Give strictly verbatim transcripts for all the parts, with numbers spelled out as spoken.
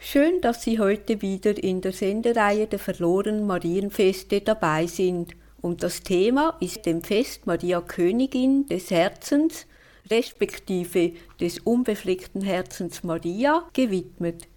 Schön, dass Sie heute wieder in der Sendereihe der verlorenen Marienfeste dabei sind. Und das Thema ist dem Fest Maria Königin des Herzens, respektive des unbefleckten Herzens Maria, gewidmet.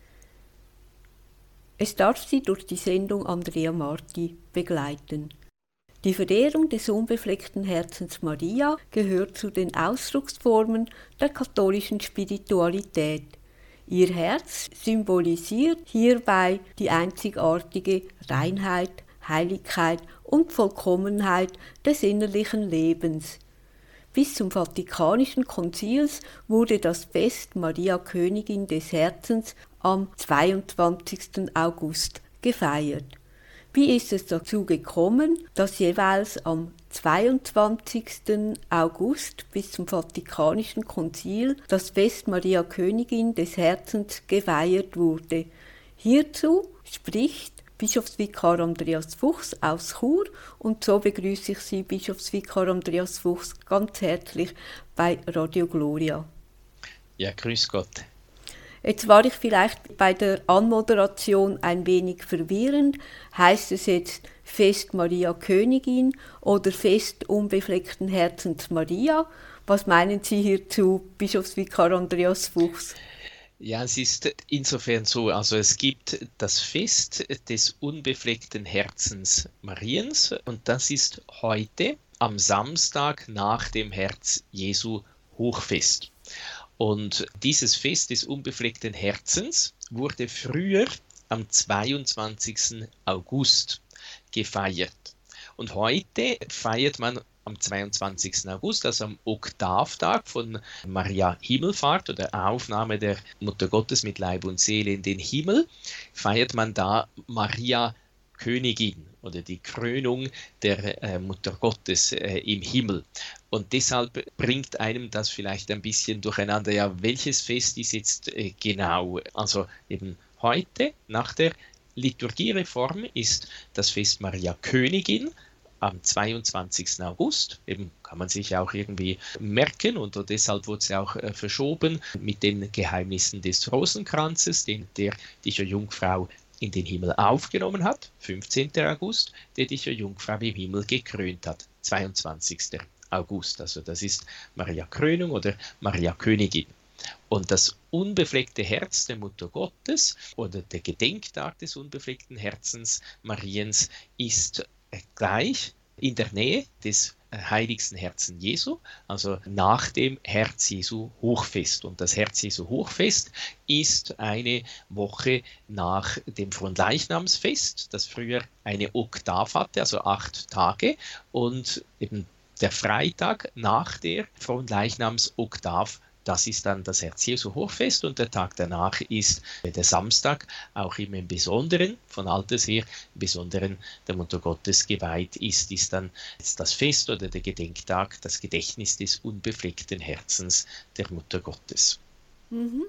Es darf Sie durch die Sendung Andrea Marti begleiten. Die Verehrung des unbefleckten Herzens Maria gehört zu den Ausdrucksformen der katholischen Spiritualität. Ihr Herz symbolisiert hierbei die einzigartige Reinheit, Heiligkeit und Vollkommenheit des innerlichen Lebens. Bis zum Vatikanischen Konzils wurde das Fest Maria Königin des Herzens am zweiundzwanzigsten August gefeiert. Wie ist es dazu gekommen, dass jeweils am zweiundzwanzigsten August bis zum Vatikanischen Konzil das Fest Maria Königin des Herzens gefeiert wurde? Hierzu spricht Bischofsvikar Andreas Fuchs aus Chur und so begrüße ich Sie, Bischofsvikar Andreas Fuchs, ganz herzlich bei Radio Gloria. Ja, grüß Gott. Jetzt war ich vielleicht bei der Anmoderation ein wenig verwirrend. Heißt es jetzt Fest Maria Königin oder Fest unbefleckten Herzens Maria? Was meinen Sie hierzu, Bischofsvikar Andreas Fuchs? Ja, es ist insofern so, also es gibt das Fest des unbefleckten Herzens Mariens und das ist heute am Samstag nach dem Herz Jesu Hochfest. Und dieses Fest des unbefleckten Herzens wurde früher am zweiundzwanzigsten August gefeiert. Und heute feiert man am zweiundzwanzigsten August, also am Oktavtag von Maria Himmelfahrt oder Aufnahme der Mutter Gottes mit Leib und Seele in den Himmel, feiert man da Maria Königin oder die Krönung der äh, Mutter Gottes äh, im Himmel. Und deshalb bringt einem das vielleicht ein bisschen durcheinander, ja, welches Fest ist jetzt äh, genau? Also eben heute nach der Liturgiereform ist das Fest Maria Königin am zweiundzwanzigsten August, eben kann man sich auch irgendwie merken und deshalb wurde es auch äh, verschoben mit den Geheimnissen des Rosenkranzes, den der die Jungfrau in den Himmel aufgenommen hat, fünfzehnten August, der die Jungfrau im Himmel gekrönt hat, zweiundzwanzigsten August. Also das ist Maria Krönung oder Maria Königin. Und das unbefleckte Herz der Mutter Gottes oder der Gedenktag des unbefleckten Herzens Mariens ist gleich in der Nähe des heiligsten Herzen Jesu, also nach dem Herz Jesu Hochfest. Und das Herz Jesu Hochfest ist eine Woche nach dem Fronleichnamsfest, das früher eine Oktav hatte, also acht Tage, und eben der Freitag nach der Fronleichnamsoktav, das ist dann das Herz Jesu Hochfest und der Tag danach ist der Samstag, auch immer im Besonderen, von alters her, im Besonderen der Mutter Gottes geweiht ist, ist dann das Fest oder der Gedenktag, das Gedächtnis des unbefleckten Herzens der Mutter Gottes. Mhm.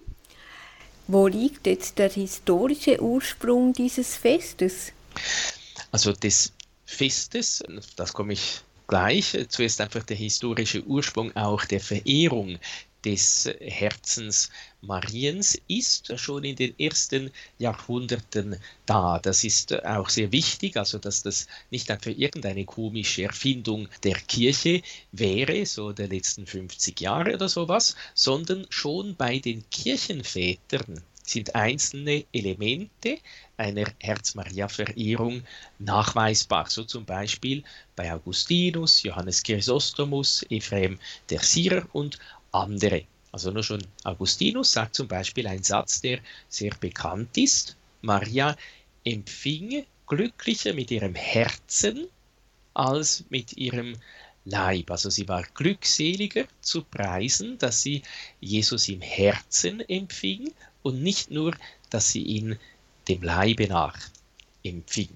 Wo liegt jetzt der historische Ursprung dieses Festes? Also des Festes, das komme ich gleich, zuerst einfach der historische Ursprung auch der Verehrung des Herzens Mariens ist schon in den ersten Jahrhunderten da. Das ist auch sehr wichtig, also dass das nicht einfach irgendeine komische Erfindung der Kirche wäre, so der letzten fünfzig Jahre oder sowas, sondern schon bei den Kirchenvätern sind einzelne Elemente einer Herz-Maria-Verehrung nachweisbar. So zum Beispiel bei Augustinus, Johannes Chrysostomus, Ephrem der Syrer und andere. Also nur schon Augustinus sagt zum Beispiel einen Satz, der sehr bekannt ist. Maria empfing glücklicher mit ihrem Herzen als mit ihrem Leib. Also sie war glückseliger zu preisen, dass sie Jesus im Herzen empfing und nicht nur, dass sie ihn dem Leibe nach empfing.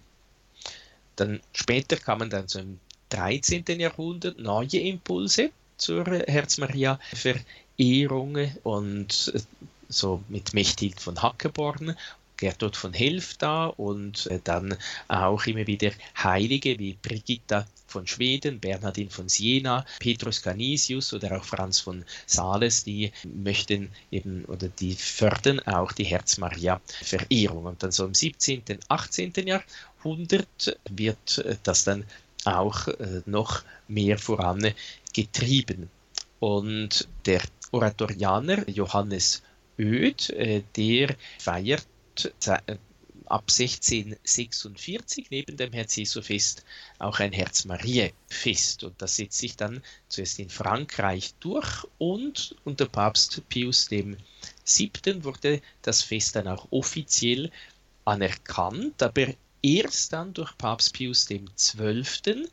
Dann später kamen dann so im dreizehnten Jahrhundert neue Impulse zur Herz-Maria-Verehrung und so mit Mechthild von Hackerborn, Gertrud von Helfta und dann auch immer wieder Heilige wie Brigitta von Schweden, Bernhardin von Siena, Petrus Canisius oder auch Franz von Sales, die möchten eben oder die fördern auch die Herz-Maria-Verehrung. Und dann so im siebzehnten, achtzehnten Jahrhundert wird das dann auch noch mehr vorangetrieben. Und der Oratorianer Johannes Oed, der feiert ab sechzehnhundertsechsundvierzig neben dem Herz-Jesu-Fest auch ein Herz-Maria-Fest. Und das setzt sich dann zuerst in Frankreich durch und unter Papst Pius der Siebte wurde das Fest dann auch offiziell anerkannt, aber erst dann durch Papst Pius der Zwölfte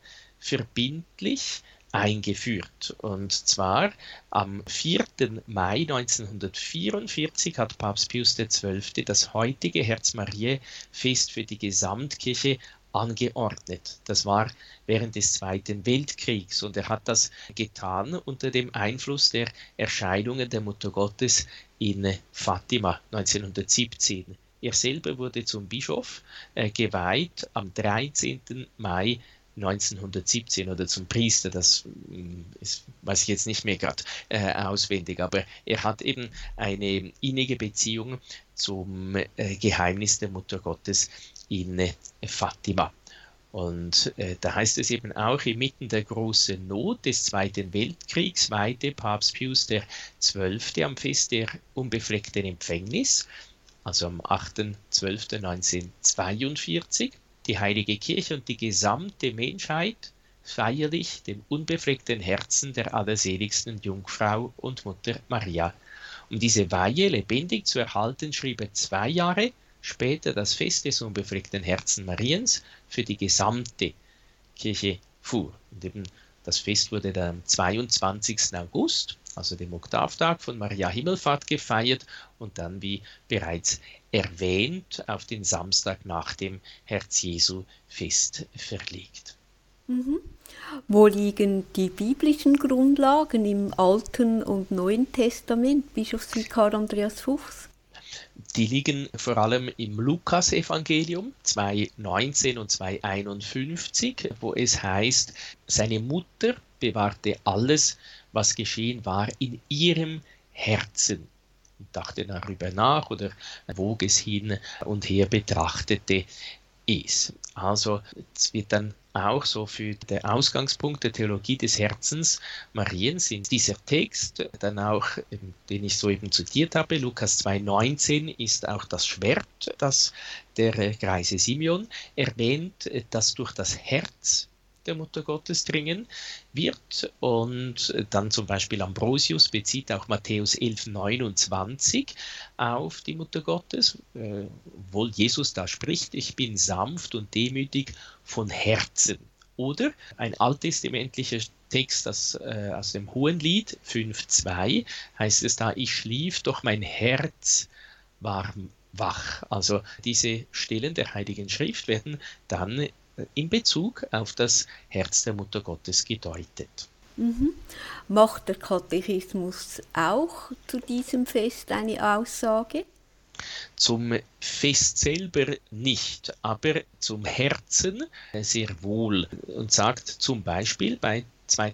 verbindlich eingeführt. Und zwar am vierten Mai neunzehnhundertvierundvierzig hat Papst Pius der Zwölfte das heutige Herz-Maria-Fest für die Gesamtkirche angeordnet. Das war während des Zweiten Weltkriegs und er hat das getan unter dem Einfluss der Erscheinungen der Mutter Gottes in Fatima neunzehnhundertsiebzehn. Er selber wurde zum Bischof äh, geweiht am dreizehnten Mai neunzehnhundertsiebzehn oder zum Priester, das ist, weiß ich jetzt nicht mehr gerade äh, auswendig, aber er hat eben eine innige Beziehung zum äh, Geheimnis der Mutter Gottes in äh, Fatima. Und äh, da heißt es eben auch, inmitten der großen Not des Zweiten Weltkriegs weihte Papst Pius der Zwölfte am Fest der unbefleckten Empfängnis, also am achten zwölften neunzehnhundertzweiundvierzig, die Heilige Kirche und die gesamte Menschheit feierlich dem unbefleckten Herzen der allerseligsten Jungfrau und Mutter Maria. Um diese Weihe lebendig zu erhalten, schrieb er zwei Jahre später das Fest des unbefleckten Herzens Mariens für die gesamte Kirche vor. Und eben das Fest wurde dann am zweiundzwanzigsten August, also dem Oktavtag von Maria Himmelfahrt, gefeiert und dann, wie bereits erwähnt, auf den Samstag nach dem Herz-Jesu-Fest verlegt. Mhm. Wo liegen die biblischen Grundlagen im Alten und Neuen Testament, Bischofsvikar Andreas Fuchs? Die liegen vor allem im Lukas-Evangelium zwei neunzehn und zwei einundfünfzig, wo es heißt, seine Mutter bewahrte alles, was geschehen war, in ihrem Herzen und dachte darüber nach oder wog es hin und her, betrachtete es. Also es wird dann auch so für den Ausgangspunkt der Theologie des Herzens Mariens in dieser Text, dann auch, den ich soeben zitiert habe, Lukas zwei neunzehn, ist auch das Schwert, das der greise Simeon erwähnt, das durch das Herz der Mutter Gottes dringen wird. Und dann zum Beispiel Ambrosius bezieht auch Matthäus elf neunundzwanzig auf die Mutter Gottes, äh, obwohl Jesus da spricht, ich bin sanft und demütig von Herzen. Oder ein alttestamentlicher Text das, äh, aus dem Hohenlied fünf zwei heißt es da, ich schlief, doch mein Herz war wach. Also diese Stellen der Heiligen Schrift werden dann in Bezug auf das Herz der Mutter Gottes gedeutet. Mhm. Macht der Katechismus auch zu diesem Fest eine Aussage? Zum Fest selber nicht, aber zum Herzen sehr wohl und sagt zum Beispiel bei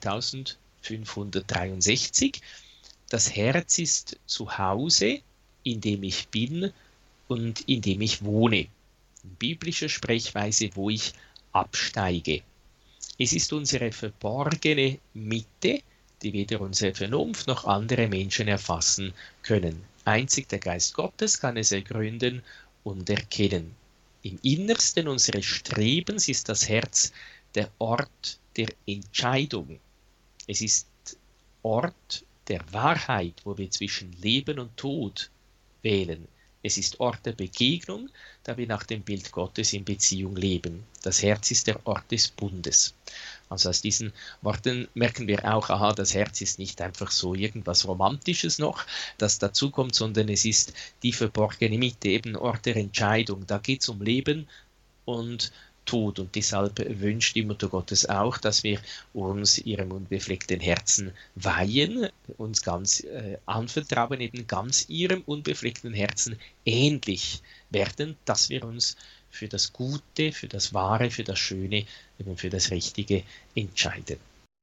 zweitausendfünfhundertdreiundsechzig, das Herz ist zu Hause, in dem ich bin und in dem ich wohne. In biblischer Sprechweise, wo ich absteige. Es ist unsere verborgene Mitte, die weder unsere Vernunft noch andere Menschen erfassen können. Einzig der Geist Gottes kann es ergründen und erkennen. Im Innersten unseres Strebens ist das Herz der Ort der Entscheidung. Es ist Ort der Wahrheit, wo wir zwischen Leben und Tod wählen. Es ist Ort der Begegnung, da wir nach dem Bild Gottes in Beziehung leben. Das Herz ist der Ort des Bundes. Also aus diesen Worten merken wir auch, aha, das Herz ist nicht einfach so irgendwas Romantisches noch, das dazukommt, sondern es ist die verborgene Mitte, eben Ort der Entscheidung. Da geht es um Leben und Tod. Und deshalb wünscht die Mutter Gottes auch, dass wir uns ihrem unbefleckten Herzen weihen, uns ganz äh, anvertrauen, eben ganz ihrem unbefleckten Herzen ähnlich werden, dass wir uns für das Gute, für das Wahre, für das Schöne, eben für das Richtige entscheiden.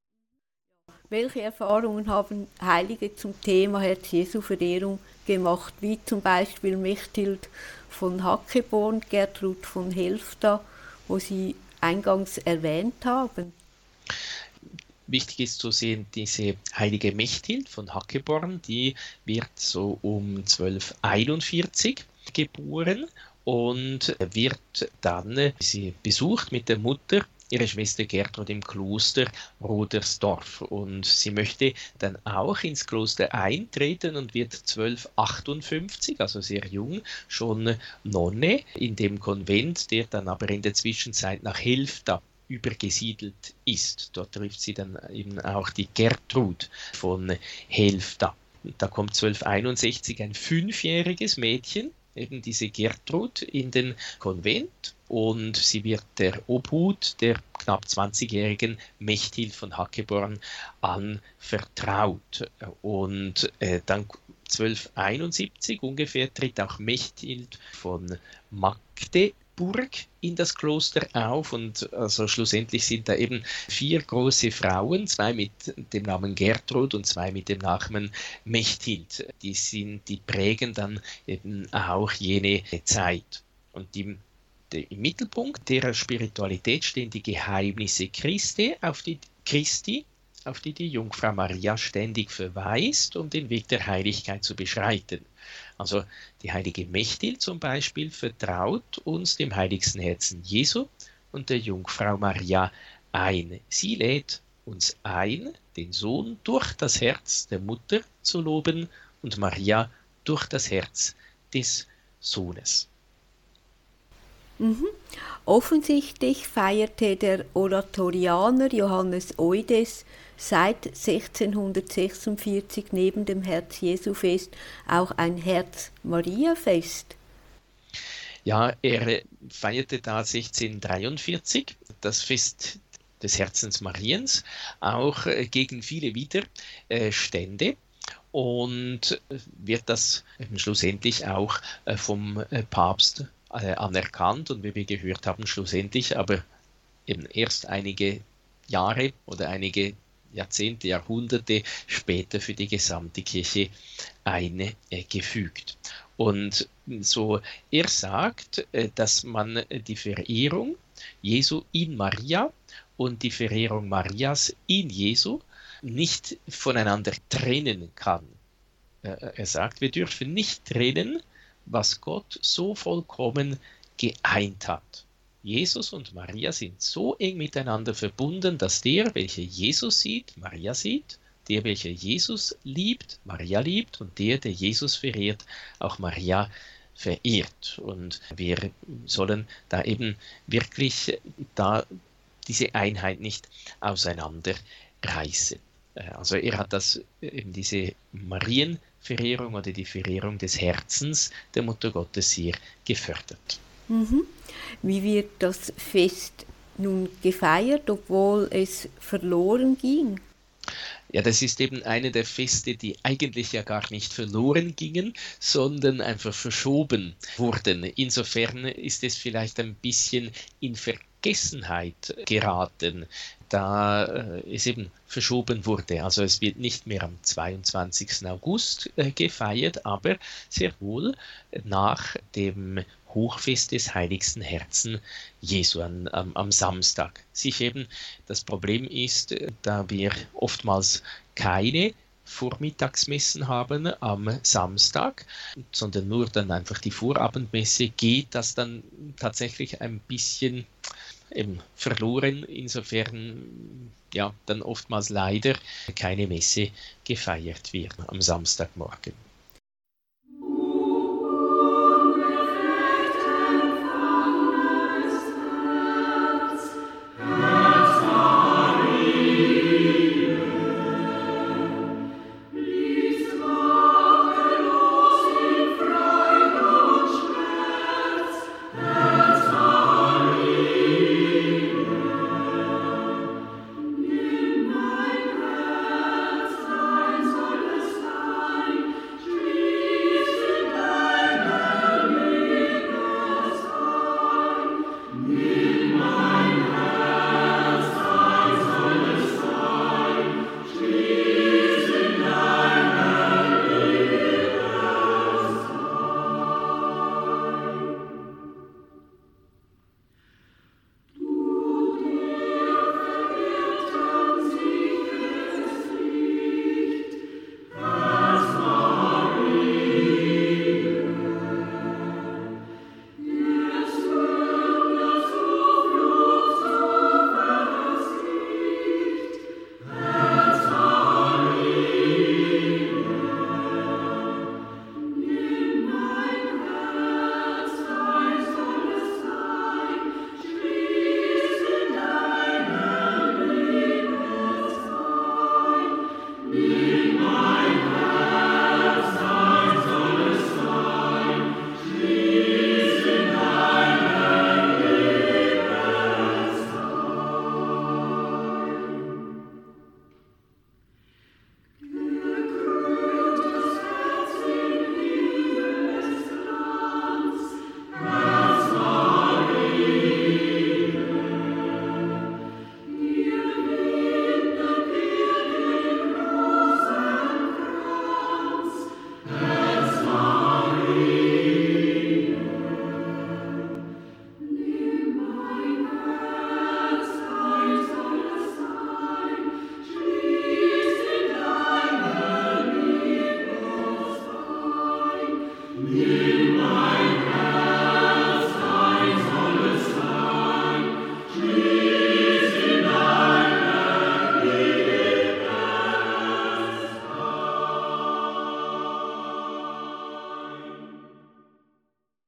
Welche Erfahrungen haben Heilige zum Thema Herz-Jesu-Verehrung gemacht, wie zum Beispiel Mechthild von Hackeborn, Gertrud von Helfta, wo Sie eingangs erwähnt haben? Wichtig ist zu sehen, diese heilige Mechthild von Hackeborn, die wird so um zwölfhunderteinundvierzig geboren und wird dann, sie besucht mit der Mutter ihre Schwester Gertrud im Kloster Rodersdorf, und sie möchte dann auch ins Kloster eintreten und wird zwölfhundertachtundfünfzig, also sehr jung, schon Nonne in dem Konvent, der dann aber in der Zwischenzeit nach Helfta übergesiedelt ist. Dort trifft sie dann eben auch die Gertrud von Helfta. Da kommt zwölfhunderteinundsechzig ein fünfjähriges Mädchen, eben diese Gertrud, in den Konvent, und sie wird der Obhut der knapp zwanzigjährigen Mechthild von Hackeborn anvertraut. Und äh, dann zwölfhunderteinundsiebzig ungefähr tritt auch Mechthild von Magdeburg in das Kloster auf, und also schlussendlich sind da eben vier große Frauen, zwei mit dem Namen Gertrud und zwei mit dem Namen Mechthild. Die sind, die prägen dann eben auch jene Zeit. Und die, die, im Mittelpunkt der Spiritualität stehen die Geheimnisse Christi, auf die Christi, auf die die Jungfrau Maria ständig verweist, um den Weg der Heiligkeit zu beschreiten. Also die heilige Mechthild zum Beispiel vertraut uns dem heiligsten Herzen Jesu und der Jungfrau Maria ein. Sie lädt uns ein, den Sohn durch das Herz der Mutter zu loben und Maria durch das Herz des Sohnes. Mhm. Offensichtlich feierte der Oratorianer Johannes Eudes seit sechzehnhundertsechsundvierzig neben dem Herz-Jesu-Fest auch ein Herz-Maria-Fest. Ja, er feierte da sechzehnhundertdreiundvierzig das Fest des Herzens Mariens, auch gegen viele Widerstände, und wird das schlussendlich auch vom Papst anerkannt, und wie wir gehört haben, schlussendlich aber eben erst einige Jahre oder einige Jahrzehnte, Jahrhunderte später für die gesamte Kirche eingefügt. Und so, er sagt, dass man die Verehrung Jesu in Maria und die Verehrung Marias in Jesu nicht voneinander trennen kann. Er sagt, wir dürfen nicht trennen, was Gott so vollkommen geeint hat. Jesus und Maria sind so eng miteinander verbunden, dass der, welcher Jesus sieht, Maria sieht, der, welcher Jesus liebt, Maria liebt, und der, der Jesus verehrt, auch Maria verehrt. Und wir sollen da eben wirklich da diese Einheit nicht auseinanderreißen. Also er hat das, eben diese Marienverehrung oder die Verehrung des Herzens der Mutter Gottes sehr gefördert. Mhm. Wie wird das Fest nun gefeiert, obwohl es verloren ging? Ja, das ist eben eine der Feste, die eigentlich ja gar nicht verloren gingen, sondern einfach verschoben wurden. Insofern ist es vielleicht ein bisschen in Vergessenheit geraten, da äh, es eben verschoben wurde. Also es wird nicht mehr am zweiundzwanzigsten August äh, gefeiert, aber sehr wohl nach dem Hochfest des heiligsten Herzen Jesu an, am, am Samstag. Sich eben, das Problem ist, da wir oftmals keine Vormittagsmessen haben am Samstag, sondern nur dann einfach die Vorabendmesse, geht das dann tatsächlich ein bisschen eben verloren. Insofern ja dann oftmals leider keine Messe gefeiert wird am Samstagmorgen.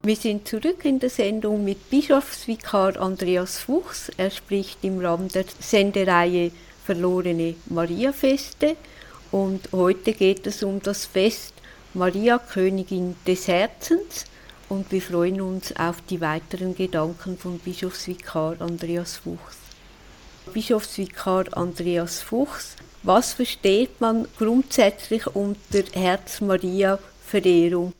Wir sind zurück in der Sendung mit Bischofsvikar Andreas Fuchs. Er spricht im Rahmen der Sendereihe Verlorene Mariafeste. Und heute geht es um das Fest Maria, Königin des Herzens. Und wir freuen uns auf die weiteren Gedanken von Bischofsvikar Andreas Fuchs. Bischofsvikar Andreas Fuchs, was versteht man grundsätzlich unter Herz-Maria-Verehrung?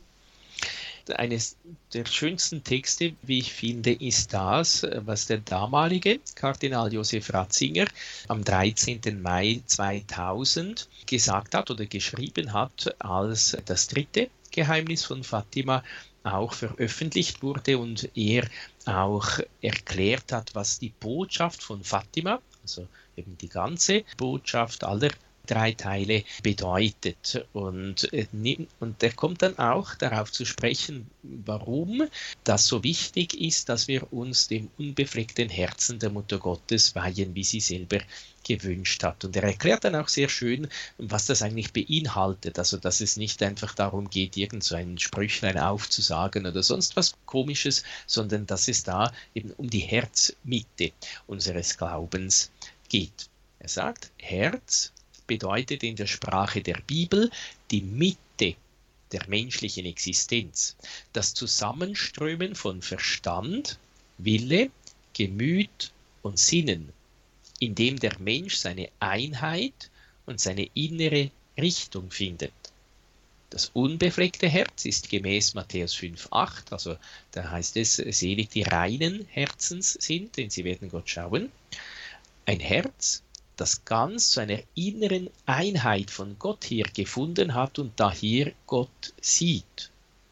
Eines der schönsten Texte, wie ich finde, ist das, was der damalige Kardinal Josef Ratzinger am dreizehnten Mai zweitausend gesagt hat oder geschrieben hat, als das dritte Geheimnis von Fatima auch veröffentlicht wurde und er auch erklärt hat, was die Botschaft von Fatima, also eben die ganze Botschaft aller drei Teile bedeutet. Und, und er kommt dann auch darauf zu sprechen, warum das so wichtig ist, dass wir uns dem unbefleckten Herzen der Mutter Gottes weihen, wie sie selber gewünscht hat. Und er erklärt dann auch sehr schön, was das eigentlich beinhaltet. Also, dass es nicht einfach darum geht, irgend so ein Sprüchlein aufzusagen oder sonst was Komisches, sondern dass es da eben um die Herzmitte unseres Glaubens geht. Er sagt, Herz bedeutet in der Sprache der Bibel die Mitte der menschlichen Existenz, das Zusammenströmen von Verstand, Wille, Gemüt und Sinnen, in dem der Mensch seine Einheit und seine innere Richtung findet. Das unbefleckte Herz ist gemäß Matthäus fünf acht, also da heißt es, selig die reinen Herzens sind, denn sie werden Gott schauen. Ein Herz, das ganz zu einer inneren Einheit von Gott her gefunden hat und daher Gott sieht.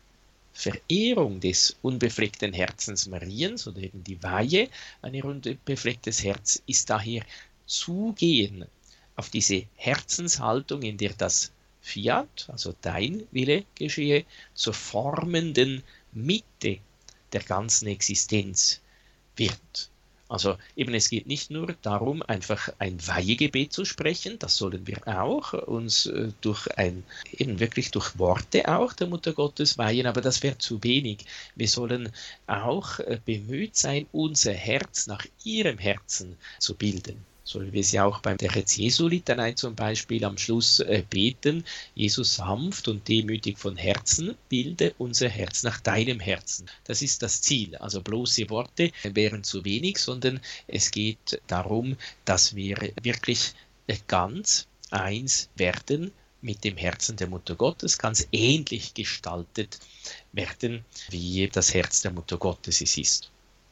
Verehrung des unbefleckten Herzens Mariens oder eben die Weihe an ihr unbeflecktes Herz ist daher Zugehen auf diese Herzenshaltung, in der das Fiat, also dein Wille geschehe, zur formenden Mitte der ganzen Existenz wird. Also eben, es geht nicht nur darum, einfach ein Weihegebet zu sprechen, das sollen wir auch, uns äh, durch ein, eben wirklich durch Worte auch der Mutter Gottes weihen, aber das wäre zu wenig. Wir sollen auch äh, bemüht sein, unser Herz nach ihrem Herzen zu bilden. So wie wir sie auch beim der Jesu-Litanei zum Beispiel am Schluss äh, beten, Jesus sanft und demütig von Herzen, bilde unser Herz nach deinem Herzen. Das ist das Ziel. Also bloße Worte wären zu wenig, sondern es geht darum, dass wir wirklich äh, ganz eins werden mit dem Herzen der Mutter Gottes, ganz ähnlich gestaltet werden, wie das Herz der Mutter Gottes es ist.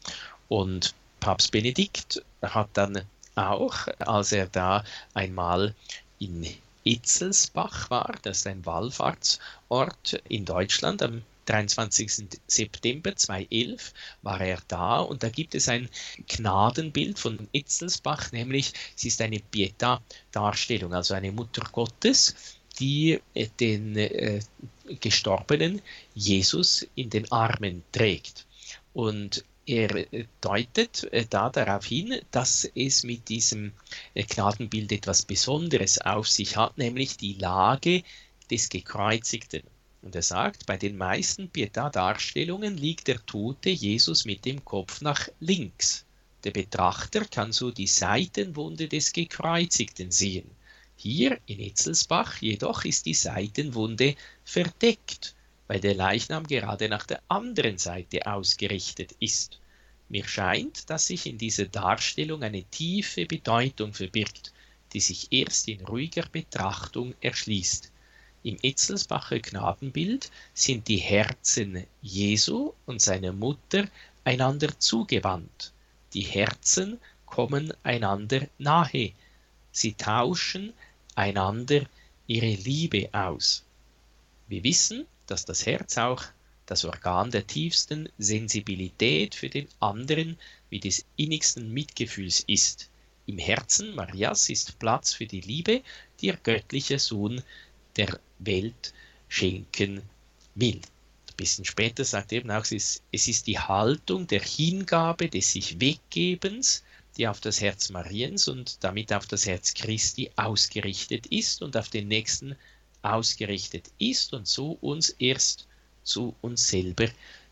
Und Papst Benedikt hat dann auch, als er da einmal in Itzelsbach war, das ist ein Wallfahrtsort in Deutschland, am dreiundzwanzigsten September zweitausendelf war er da und da gibt es ein Gnadenbild von Itzelsbach, nämlich es ist eine Pietà-Darstellung, also eine Mutter Gottes, die den äh, gestorbenen Jesus in den Armen trägt. Und er deutet da darauf hin, dass es mit diesem Gnadenbild etwas Besonderes auf sich hat, nämlich die Lage des Gekreuzigten. Und er sagt, bei den meisten Pietà-Darstellungen liegt der tote Jesus mit dem Kopf nach links. Der Betrachter kann so die Seitenwunde des Gekreuzigten sehen. Hier in Itzelsbach jedoch ist die Seitenwunde verdeckt, weil der Leichnam gerade nach der anderen Seite ausgerichtet ist. Mir scheint, dass sich in dieser Darstellung eine tiefe Bedeutung verbirgt, die sich erst in ruhiger Betrachtung erschließt. Im Itzelsbacher Gnadenbild sind die Herzen Jesu und seiner Mutter einander zugewandt. Die Herzen kommen einander nahe. Sie tauschen einander ihre Liebe aus. Wir wissen, dass das Herz auch das Organ der tiefsten Sensibilität für den anderen wie des innigsten Mitgefühls ist. Im Herzen Marias ist Platz für die Liebe, die ihr göttlicher Sohn der Welt schenken will. Ein bisschen später sagt er eben auch, es ist, es ist die Haltung der Hingabe, des sich Weggebens, die auf das Herz Mariens und damit auf das Herz Christi ausgerichtet ist und auf den Nächsten ausgerichtet ist und so uns erst zu uns selber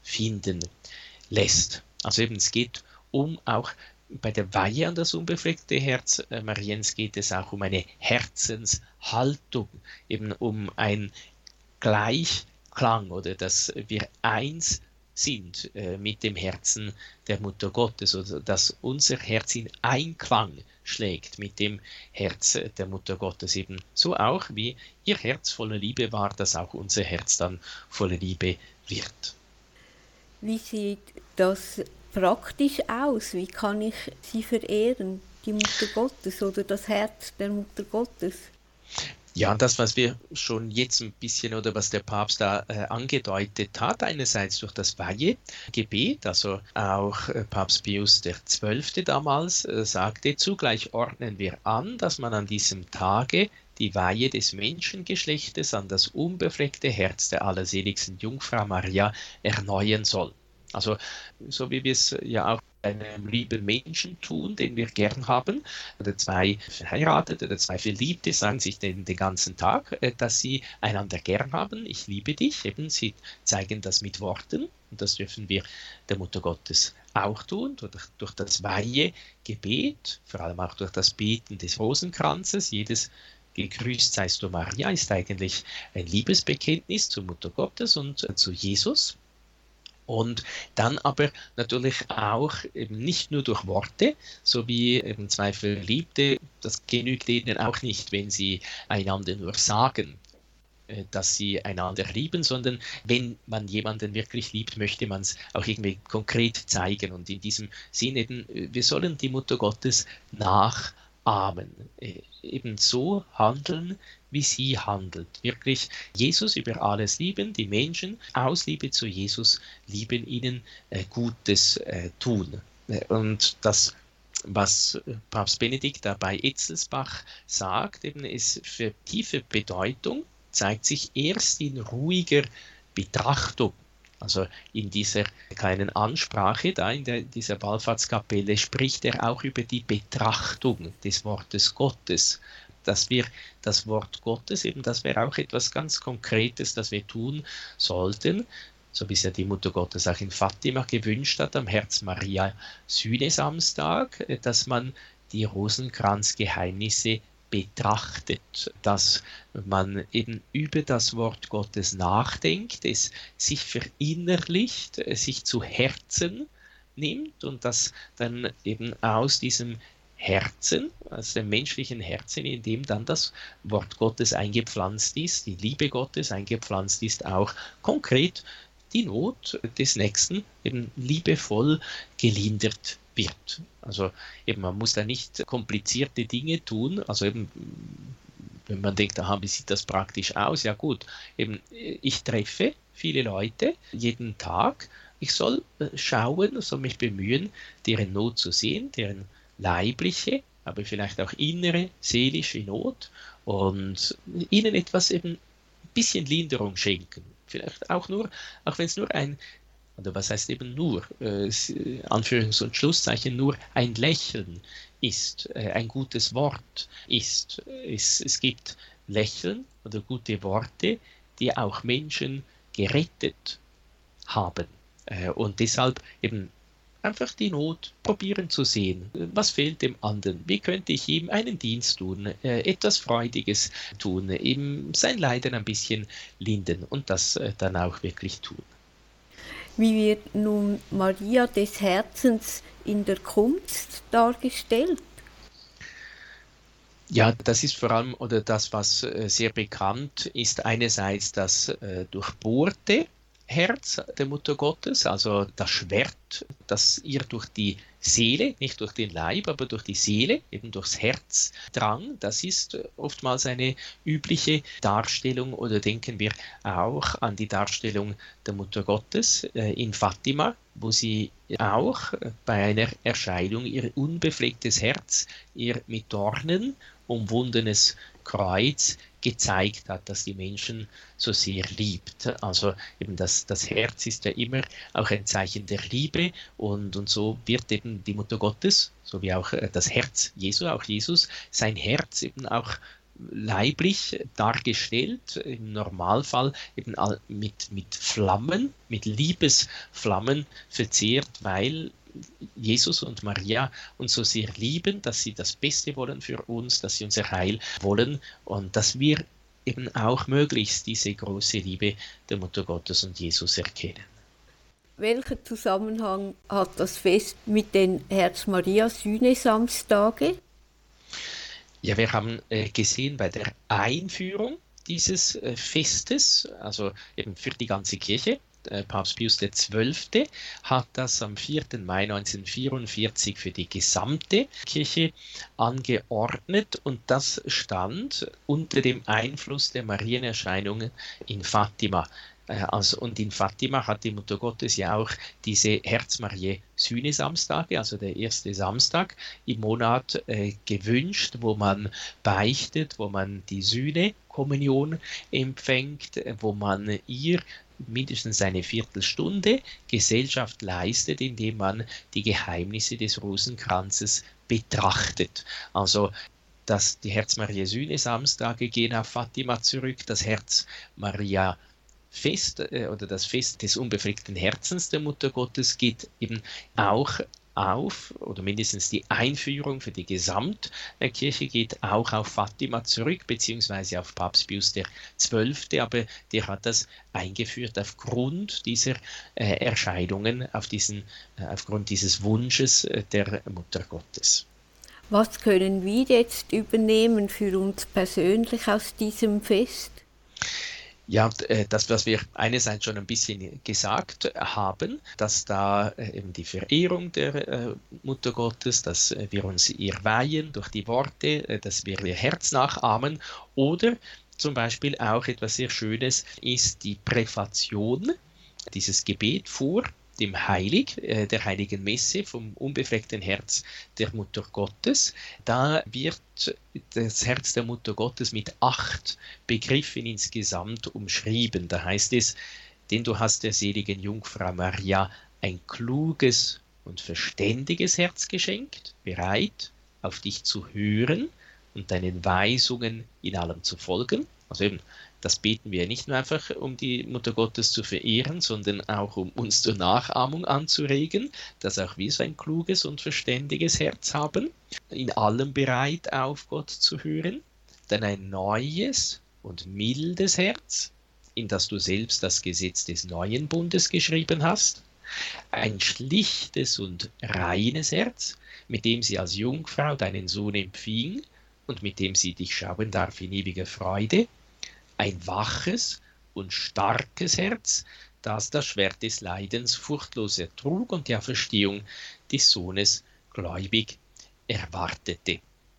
finden lässt. Also eben, es geht um auch bei der Weihe an das unbefleckte Herz Mariens geht es auch um eine Herzenshaltung, eben um ein Gleichklang oder dass wir eins sind äh, mit dem Herzen der Mutter Gottes oder dass unser Herz in Einklang schlägt mit dem Herz der Mutter Gottes, eben so auch wie ihr Herz voller Liebe war, dass auch unser Herz dann voller Liebe wird. Wie sieht das praktisch aus? Wie kann ich sie verehren, die Mutter Gottes oder das Herz der Mutter Gottes? Ja, das, was wir schon jetzt ein bisschen oder was der Papst da äh, angedeutet hat, einerseits durch das Weihegebet, also auch äh, Papst Pius der Zwölfte damals äh, sagte, zugleich ordnen wir an, dass man an diesem Tage die Weihe des Menschengeschlechtes an das unbefleckte Herz der allerseligsten Jungfrau Maria erneuern soll. Also so wie wir es ja auch einem lieben Menschen tun, den wir gern haben, oder zwei Verheiratete oder zwei Verliebte sagen sich den, den ganzen Tag, dass sie einander gern haben, ich liebe dich, eben sie zeigen das mit Worten und das dürfen wir der Mutter Gottes auch tun, durch, durch das Weihegebet, vor allem auch durch das Beten des Rosenkranzes, jedes Gegrüßt seist du Maria ist eigentlich ein Liebesbekenntnis zur Mutter Gottes und zu Jesus. Und dann aber natürlich auch eben nicht nur durch Worte, so wie eben zwei Verliebte, das genügt ihnen auch nicht, wenn sie einander nur sagen, dass sie einander lieben, sondern wenn man jemanden wirklich liebt, möchte man es auch irgendwie konkret zeigen. Und in diesem Sinne eben, wir sollen die Mutter Gottes nachahmen, eben so handeln, wie sie handelt. Wirklich Jesus über alles lieben, die Menschen aus Liebe zu Jesus lieben, ihnen äh, Gutes äh, tun. Und das, was Papst Benedikt da bei Etzelsbach sagt, eben ist für tiefe Bedeutung, zeigt sich erst in ruhiger Betrachtung. Also in dieser kleinen Ansprache, da in der, dieser Wallfahrtskapelle, spricht er auch über die Betrachtung des Wortes Gottes. Dass wir das Wort Gottes, eben das wäre auch etwas ganz Konkretes, das wir tun sollten, so wie es ja die Mutter Gottes auch in Fatima gewünscht hat, am Herz Maria Sühnesamstag, dass man die Rosenkranzgeheimnisse betrachtet, dass man eben über das Wort Gottes nachdenkt, es sich verinnerlicht, es sich zu Herzen nimmt und dass dann eben aus diesem Herzen, aus dem menschlichen Herzen, in dem dann das Wort Gottes eingepflanzt ist, die Liebe Gottes eingepflanzt ist, auch konkret die Not des Nächsten eben liebevoll gelindert wird. Also eben, man muss da nicht komplizierte Dinge tun, also eben, wenn man denkt, aha, wie sieht das praktisch aus? Ja gut, eben, ich treffe viele Leute jeden Tag, ich soll schauen, soll mich bemühen, deren Not zu sehen, deren leibliche, aber vielleicht auch innere, seelische Not und ihnen etwas eben ein bisschen Linderung schenken. Vielleicht auch nur, auch wenn es nur ein, oder was heißt eben nur, äh, Anführungs- und Schlusszeichen, nur ein Lächeln ist, äh, ein gutes Wort ist. Es, es gibt Lächeln oder gute Worte, die auch Menschen gerettet haben. Äh, und deshalb eben einfach die Not probieren zu sehen. Was fehlt dem anderen? Wie könnte ich ihm einen Dienst tun, äh, etwas Freudiges tun, ihm sein Leiden ein bisschen lindern und das äh, dann auch wirklich tun. Wie wird nun Maria des Herzens in der Kunst dargestellt? Ja, das ist vor allem, oder das, was äh, sehr bekannt ist, einerseits das äh, durchbohrte Herz der Mutter Gottes, also das Schwert, das ihr durch die Seele, nicht durch den Leib, aber durch die Seele, eben durchs Herz drang. Das ist oftmals eine übliche Darstellung, oder denken wir auch an die Darstellung der Mutter Gottes äh, in Fatima, wo sie auch bei einer Erscheinung ihr unbeflecktes Herz, ihr mit Dornen umwundenes Kreuz gezeigt hat, dass die Menschen so sehr liebt. Also eben das, das Herz ist ja immer auch ein Zeichen der Liebe und, und so wird eben die Mutter Gottes, so wie auch das Herz Jesu, auch Jesus, sein Herz eben auch leiblich dargestellt, im Normalfall eben mit, mit Flammen, mit Liebesflammen verzehrt, weil Jesus und Maria uns so sehr lieben, dass sie das Beste wollen für uns, dass sie unser Heil wollen und dass wir eben auch möglichst diese große Liebe der Mutter Gottes und Jesus erkennen. Welchen Zusammenhang hat das Fest mit den Herz-Maria-Sühne-Samstage? Ja, wir haben äh, gesehen bei der Einführung dieses äh, Festes, also eben für die ganze Kirche, äh, Papst Pius der Zwölfte hat das am vierten Mai neunzehnhundertvierundvierzig für die gesamte Kirche angeordnet und das stand unter dem Einfluss der Marienerscheinungen in Fatima. Also, und in Fatima hat die Mutter Gottes ja auch diese Herz-Maria-Sühne-Samstage, also der erste Samstag im Monat, äh, gewünscht, wo man beichtet, wo man die Sühne-Kommunion empfängt, wo man ihr mindestens eine Viertelstunde Gesellschaft leistet, indem man die Geheimnisse des Rosenkranzes betrachtet. Also dass die Herz-Maria-Sühne-Samstage gehen auf Fatima zurück, das Herz-Maria Fest äh, oder das Fest des unbefleckten Herzens der Mutter Gottes geht eben auch auf, oder mindestens die Einführung für die Gesamtkirche geht auch auf Fatima zurück, beziehungsweise auf Papst Pius der Zwölfte, aber der hat das eingeführt aufgrund dieser äh, Erscheinungen, auf diesen, äh, aufgrund dieses Wunsches äh, der Mutter Gottes. Was können wir jetzt übernehmen für uns persönlich aus diesem Fest? Ja, das, was wir einerseits schon ein bisschen gesagt haben, dass da eben die Verehrung der Mutter Gottes, dass wir uns ihr weihen durch die Worte, dass wir ihr Herz nachahmen oder zum Beispiel auch etwas sehr Schönes ist die Präfation, dieses Gebet vor dem Heilig, äh, der Heiligen Messe vom unbefleckten Herz der Mutter Gottes. Da wird das Herz der Mutter Gottes mit acht Begriffen insgesamt umschrieben. Da heißt es, denn du hast der seligen Jungfrau Maria ein kluges und verständiges Herz geschenkt, bereit, auf dich zu hören und deinen Weisungen in allem zu folgen. Also eben, das beten wir nicht nur einfach, um die Mutter Gottes zu verehren, sondern auch, um uns zur Nachahmung anzuregen, dass auch wir so ein kluges und verständiges Herz haben, in allem bereit auf Gott zu hören. Dann ein neues und mildes Herz, in das du selbst das Gesetz des neuen Bundes geschrieben hast. Ein schlichtes und reines Herz, mit dem sie als Jungfrau deinen Sohn empfing und mit dem sie dich schauen darf in ewiger Freude. Ein waches und starkes Herz, das das Schwert des Leidens furchtlos ertrug und die Auferstehung des Sohnes gläubig erwartete.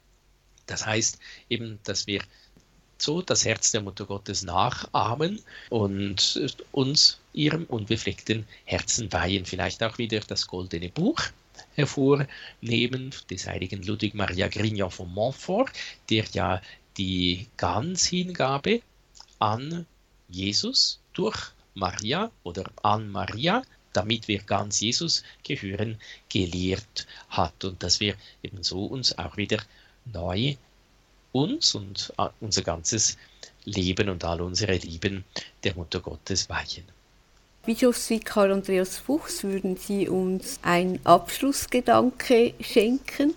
Das heißt eben, dass wir so das Herz der Mutter Gottes nachahmen und uns ihrem unbefleckten Herzen weihen. Vielleicht auch wieder das Goldene Buch hervornehmen des heiligen Ludwig Maria Grignon von Montfort, der ja die Ganzhingabe an Jesus durch Maria oder an Maria, damit wir ganz Jesus gehören, gelehrt hat und dass wir eben so uns auch wieder neu uns und unser ganzes Leben und all unsere Lieben der Mutter Gottes weihen. Bischofsvikar Andreas Fuchs, würden Sie uns einen Abschlussgedanke schenken?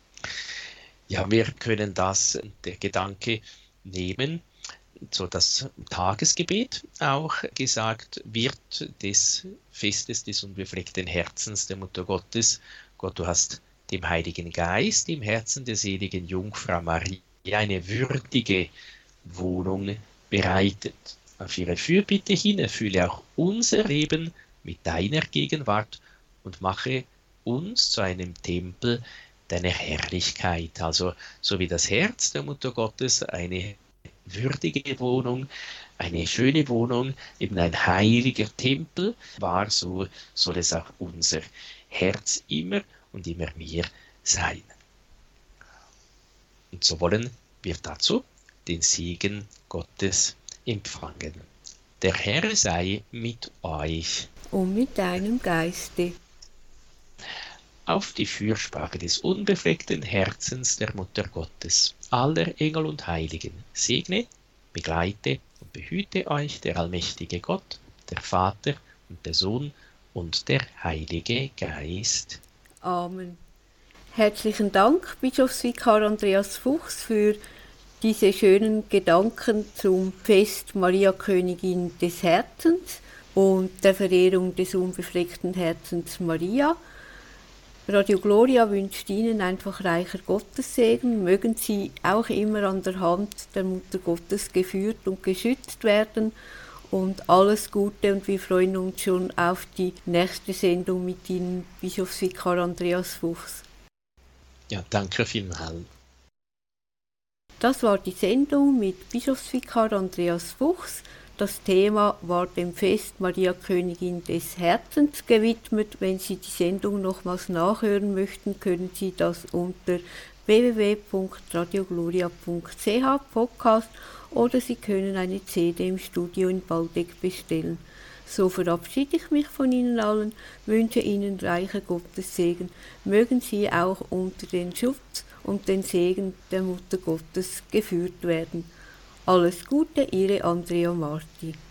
Ja, wir können das, der Gedanke nehmen, so das Tagesgebet auch gesagt wird des Festes des unbefleckten Herzens der Mutter Gottes. Gott, du hast dem Heiligen Geist im Herzen der seligen Jungfrau Maria eine würdige Wohnung bereitet. Auf ihre Fürbitte hin erfülle auch unser Leben mit deiner Gegenwart und mache uns zu einem Tempel deiner Herrlichkeit. Also so wie das Herz der Mutter Gottes eine würdige Wohnung, eine schöne Wohnung, eben ein heiliger Tempel war, so soll es auch unser Herz immer und immer mehr sein. Und so wollen wir dazu den Segen Gottes empfangen. Der Herr sei mit euch. Und mit deinem Geiste. auf die Fürsprache des unbefleckten Herzens der Mutter Gottes, aller Engel und Heiligen, segne, begleite und behüte euch der allmächtige Gott, der Vater und der Sohn und der Heilige Geist. Amen. Herzlichen Dank, Bischofsvikar Andreas Fuchs, für diese schönen Gedanken zum Fest Maria Königin des Herzens und der Verehrung des unbefleckten Herzens Maria. Radio Gloria wünscht Ihnen einfach reicher Gottessegen. Mögen Sie auch immer an der Hand der Mutter Gottes geführt und geschützt werden. Und alles Gute, und wir freuen uns schon auf die nächste Sendung mit Ihnen, Bischofsvikar Andreas Fuchs. Ja, danke vielmals. Das war die Sendung mit Bischofsvikar Andreas Fuchs. Das Thema war dem Fest Maria Königin des Herzens gewidmet. Wenn Sie die Sendung nochmals nachhören möchten, können Sie das unter w w w punkt radio gloria punkt c h Podcast oder Sie können eine C D im Studio in Baldeck bestellen. So verabschiede ich mich von Ihnen allen, wünsche Ihnen reicher Gottessegen. Mögen Sie auch unter den Schutz und den Segen der Mutter Gottes geführt werden. Alles Gute, Ihre Andrea Marti.